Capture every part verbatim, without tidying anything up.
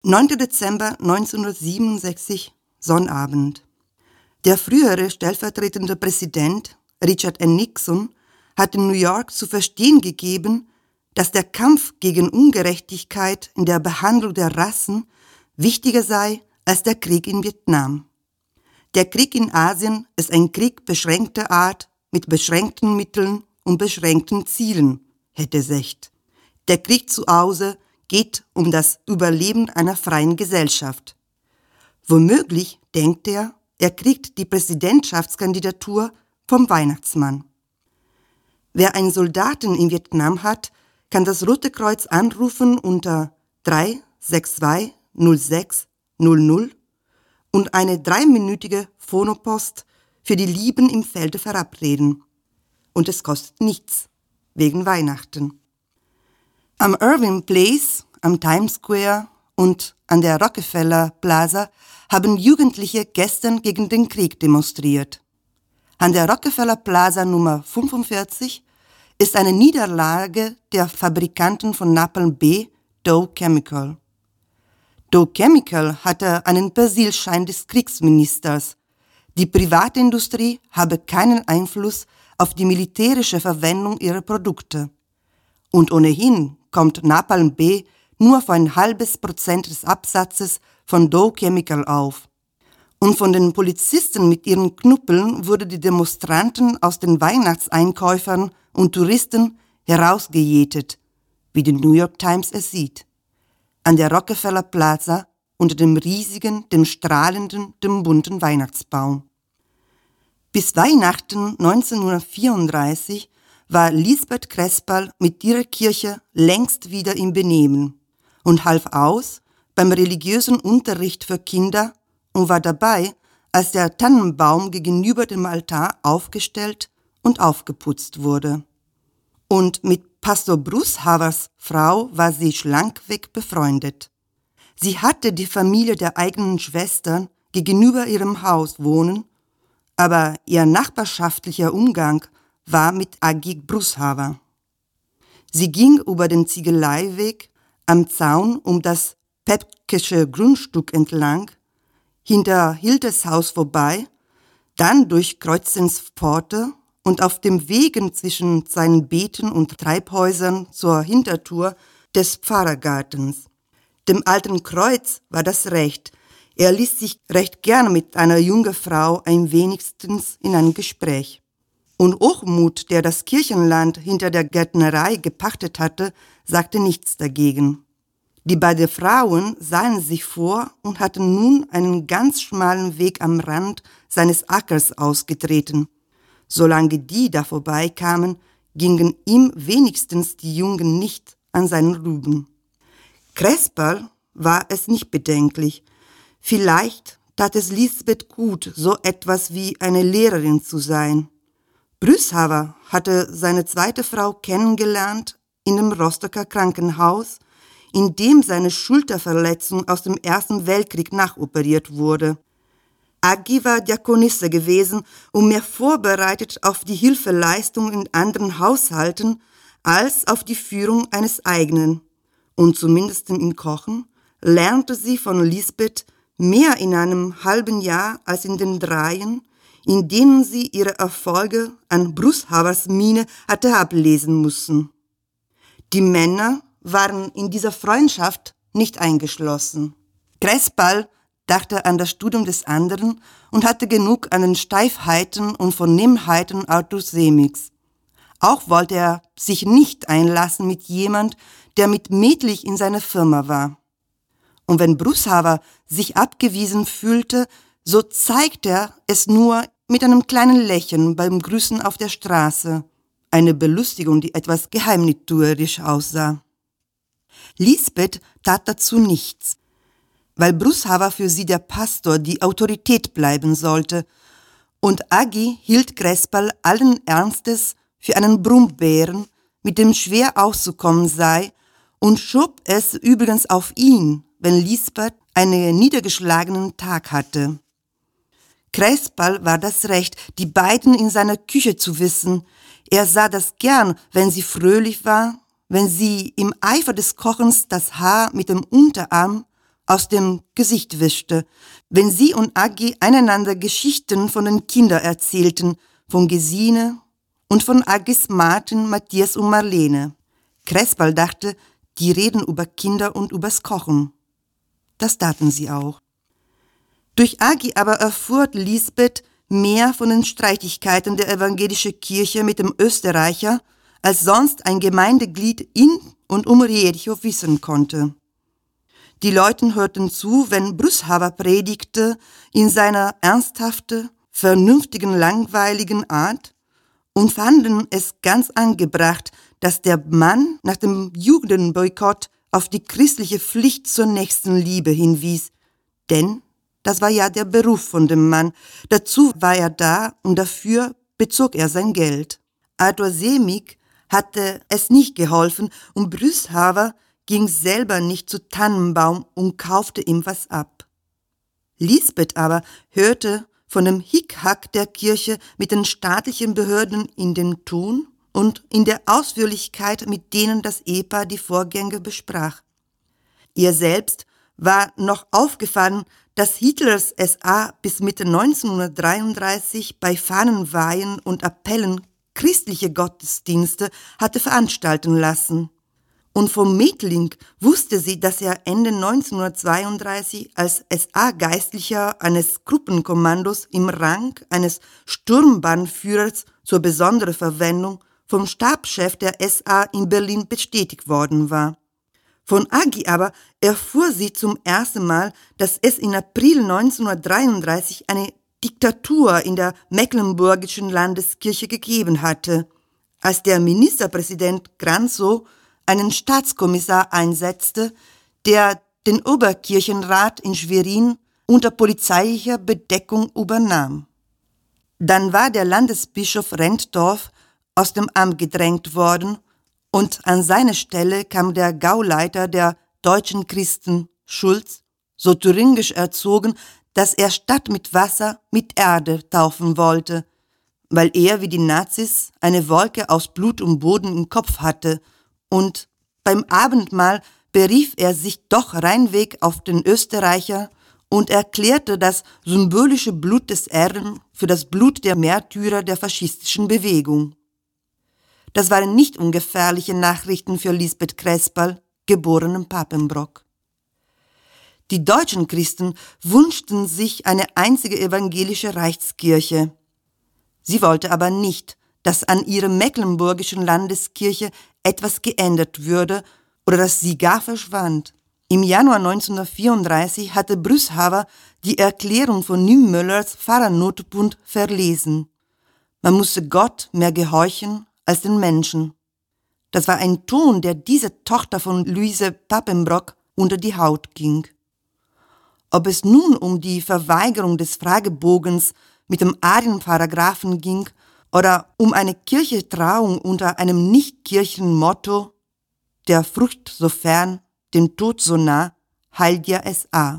neunter Dezember neunzehnhundertsiebenundsechzig, Sonnabend. Der frühere stellvertretende Präsident Richard N. Nixon hat in New York zu verstehen gegeben, dass der Kampf gegen Ungerechtigkeit in der Behandlung der Rassen wichtiger sei als der Krieg in Vietnam. Der Krieg in Asien ist ein Krieg beschränkter Art mit beschränkten Mitteln und beschränkten Zielen, hätte Secht. Der Krieg zu Hause geht um das Überleben einer freien Gesellschaft. Womöglich denkt er, er kriegt die Präsidentschaftskandidatur vom Weihnachtsmann. Wer einen Soldaten in Vietnam hat, kann das Rote Kreuz anrufen unter drei sechs zwei null sechs null null und eine dreiminütige Phonopost für die Lieben im Felde verabreden. Und es kostet nichts, wegen Weihnachten. Am Irving Place, am Times Square und an der Rockefeller Plaza haben Jugendliche gestern gegen den Krieg demonstriert. An der Rockefeller Plaza Nummer fünfundvierzig ist eine Niederlage der Fabrikanten von Napalm B, Dow Chemical. Dow Chemical hatte einen Persilschein des Kriegsministers. Die Privatindustrie habe keinen Einfluss auf die militärische Verwendung ihrer Produkte. Und ohnehin kommt Napalm B nur für ein halbes Prozent des Absatzes von Dow Chemical auf. Und von den Polizisten mit ihren Knüppeln wurde die Demonstranten aus den Weihnachtseinkäufern und Touristen herausgejätet, wie die New York Times es sieht. An der Rockefeller Plaza unter dem riesigen, dem strahlenden, dem bunten Weihnachtsbaum. Bis Weihnachten neunzehnhundertvierunddreißig war Lisbeth Crespal mit ihrer Kirche längst wieder im Benehmen und half aus beim religiösen Unterricht für Kinder und war dabei, als der Tannenbaum gegenüber dem Altar aufgestellt und aufgeputzt wurde. Und mit Pastor Brushavers Frau war sie schlankweg befreundet. Sie hatte die Familie der eigenen Schwestern gegenüber ihrem Haus wohnen, aber ihr nachbarschaftlicher Umgang war mit Aggie Brushaver. Sie ging über den Ziegeleiweg am Zaun um das Pepkesche Grundstück entlang, hinter Hildes Haus vorbei, dann durch Kreuzens Pforte und auf dem Wegen zwischen seinen Beeten und Treibhäusern zur Hintertür des Pfarrergartens. Dem alten Kreuz war das recht. Er ließ sich recht gern mit einer jungen Frau ein wenigstens in ein Gespräch. Und Hochmut, der das Kirchenland hinter der Gärtnerei gepachtet hatte, sagte nichts dagegen. Die beiden Frauen sahen sich vor und hatten nun einen ganz schmalen Weg am Rand seines Ackers ausgetreten. Solange die da vorbeikamen, gingen ihm wenigstens die Jungen nicht an seinen Rüben. Crespal war es nicht bedenklich. Vielleicht tat es Lisbeth gut, so etwas wie eine Lehrerin zu sein. Brushaver hatte seine zweite Frau kennengelernt in dem Rostocker Krankenhaus, in dem seine Schulterverletzung aus dem Ersten Weltkrieg nachoperiert wurde. Aggie war Diakonisse gewesen und mehr vorbereitet auf die Hilfeleistung in anderen Haushalten als auf die Führung eines eigenen. Und zumindest im Kochen lernte sie von Lisbeth mehr in einem halben Jahr als in den dreien, in denen sie ihre Erfolge an Brushavers Miene hatte ablesen müssen. Die Männer waren in dieser Freundschaft nicht eingeschlossen. Crespal dachte an das Studium des anderen und hatte genug an den Steifheiten und Vornehmheiten Arthur Semigs. Auch wollte er sich nicht einlassen mit jemand, der mitmädlich in seiner Firma war. Und wenn Brushaver sich abgewiesen fühlte, so zeigte er es nur mit einem kleinen Lächeln beim Grüßen auf der Straße, eine Belustigung, die etwas geheimnistuerisch aussah. Lisbeth tat dazu nichts, weil Brushaver für sie der Pastor, die Autorität bleiben sollte, und Aggie hielt Crespal allen Ernstes für einen Brummbären, mit dem schwer auszukommen sei, und schob es übrigens auf ihn, wenn Lisbeth einen niedergeschlagenen Tag hatte. Crespal war das Recht, die beiden in seiner Küche zu wissen. Er sah das gern, wenn sie fröhlich war, wenn sie im Eifer des Kochens das Haar mit dem Unterarm aus dem Gesicht wischte, wenn sie und Aggi einander Geschichten von den Kindern erzählten, von Gesine und von Aggis Martin, Matthias und Marlene. Crespal dachte, die reden über Kinder und übers Kochen. Das taten sie auch. Durch Aggi aber erfuhr Lisbeth mehr von den Streitigkeiten der evangelischen Kirche mit dem Österreicher, als sonst ein Gemeindeglied in und um Rietchow wissen konnte. Die Leute hörten zu, wenn Brüshaver predigte, in seiner ernsthaften, vernünftigen, langweiligen Art und fanden es ganz angebracht, dass der Mann nach dem Judenboykott auf die christliche Pflicht zur Nächstenliebe hinwies, denn das war ja der Beruf von dem Mann. Dazu war er da und dafür bezog er sein Geld. Arthur Semig hatte es nicht geholfen und Brüshaver ging selber nicht zu Tannenbaum und kaufte ihm was ab. Lisbeth aber hörte von dem Hickhack der Kirche mit den staatlichen Behörden in den Ton und in der Ausführlichkeit, mit denen das Ehepaar die Vorgänge besprach. Ihr selbst war noch aufgefallen, dass Hitlers S A bis Mitte neunzehnhundertdreiunddreißig bei Fahnenweihen und Appellen christliche Gottesdienste hatte veranstalten lassen. Und vom Mettling wusste sie, dass er Ende neunzehnhundertzweiunddreißig als S A-Geistlicher eines Gruppenkommandos im Rang eines Sturmbahnführers zur besonderen Verwendung vom Stabschef der S A in Berlin bestätigt worden war. Von Aggi aber erfuhr sie zum ersten Mal, dass es in April neunzehnhundertdreiunddreißig eine Diktatur in der mecklenburgischen Landeskirche gegeben hatte, als der Ministerpräsident Granzow einen Staatskommissar einsetzte, der den Oberkirchenrat in Schwerin unter polizeilicher Bedeckung übernahm. Dann war der Landesbischof Renddorf aus dem Amt gedrängt worden und an seine Stelle kam der Gauleiter der deutschen Christen, Schulz, so thüringisch erzogen, dass er statt mit Wasser mit Erde taufen wollte, weil er wie die Nazis eine Wolke aus Blut und Boden im Kopf hatte, und beim Abendmahl berief er sich doch reinweg auf den Österreicher und erklärte das symbolische Blut des Herrn für das Blut der Märtyrer der faschistischen Bewegung. Das waren nicht ungefährliche Nachrichten für Lisbeth Crespal, geborenen Papenbrock. Die deutschen Christen wünschten sich eine einzige evangelische Reichskirche. Sie wollte aber nicht, dass an ihrer mecklenburgischen Landeskirche etwas geändert würde oder dass sie gar verschwand. Im Januar neunzehnhundertvierunddreißig hatte Brüshaver die Erklärung von Niemöllers Pfarrernotbund verlesen. Man musste Gott mehr gehorchen als den Menschen. Das war ein Ton, der dieser Tochter von Luise Papenbrock unter die Haut ging. Ob es nun um die Verweigerung des Fragebogens mit dem Arienparagraphen ging oder um eine Kirchetrauung unter einem Nicht-Kirchen-Motto, der Frucht so fern, dem Tod so nah, heilt ja S A.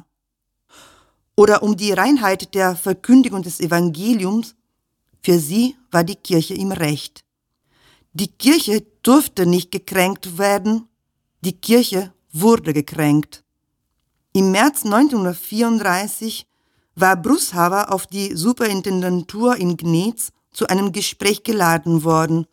Oder um die Reinheit der Verkündigung des Evangeliums, für sie war die Kirche im Recht. Die Kirche durfte nicht gekränkt werden, die Kirche wurde gekränkt. Im März neunzehnhundertvierunddreißig war Brüshaver auf die Superintendentur in Gnez zu einem Gespräch geladen worden.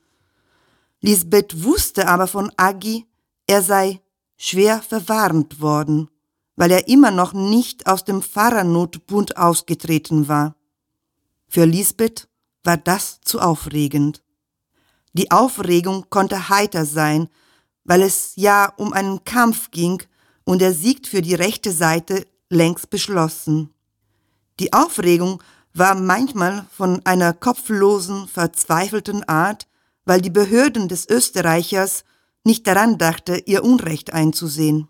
Lisbeth wusste aber von Aggi, er sei schwer verwarnt worden, weil er immer noch nicht aus dem Pfarrernotbund ausgetreten war. Für Lisbeth war das zu aufregend. Die Aufregung konnte heiter sein, weil es ja um einen Kampf ging und der Sieg für die rechte Seite längst beschlossen. Die Aufregung war manchmal von einer kopflosen, verzweifelten Art, weil die Behörden des Österreichers nicht daran dachte, ihr Unrecht einzusehen.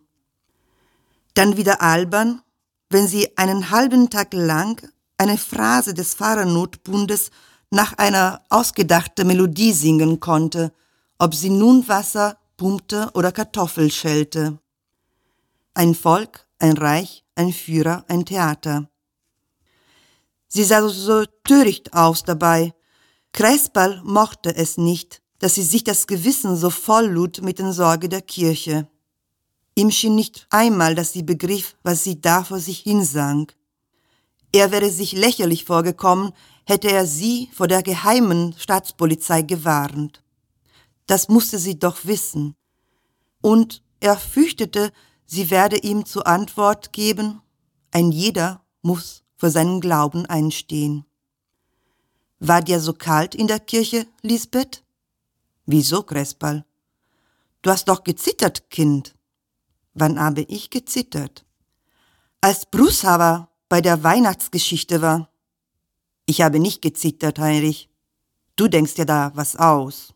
Dann wieder albern, wenn sie einen halben Tag lang eine Phrase des Pfarrernotbundes nach einer ausgedachten Melodie singen konnte, ob sie nun Wasser pumpte oder Kartoffel schälte. Ein Volk, ein Reich, ein Führer, ein Theater. Sie sah so, so töricht aus dabei. Crespal mochte es nicht, dass sie sich das Gewissen so volllud mit den Sorgen der Kirche. Ihm schien nicht einmal, dass sie begriff, was sie da vor sich hinsang. Er wäre sich lächerlich vorgekommen, hätte er sie vor der geheimen Staatspolizei gewarnt. Das musste sie doch wissen. Und er fürchtete, sie werde ihm zur Antwort geben, ein jeder muss für seinen Glauben einstehen. War dir so kalt in der Kirche, Lisbeth? Wieso, Cresperl? Du hast doch gezittert, Kind. Wann habe ich gezittert? Als Brushaber bei der Weihnachtsgeschichte war. Ich habe nicht gezittert, Heinrich. Du denkst dir da was aus.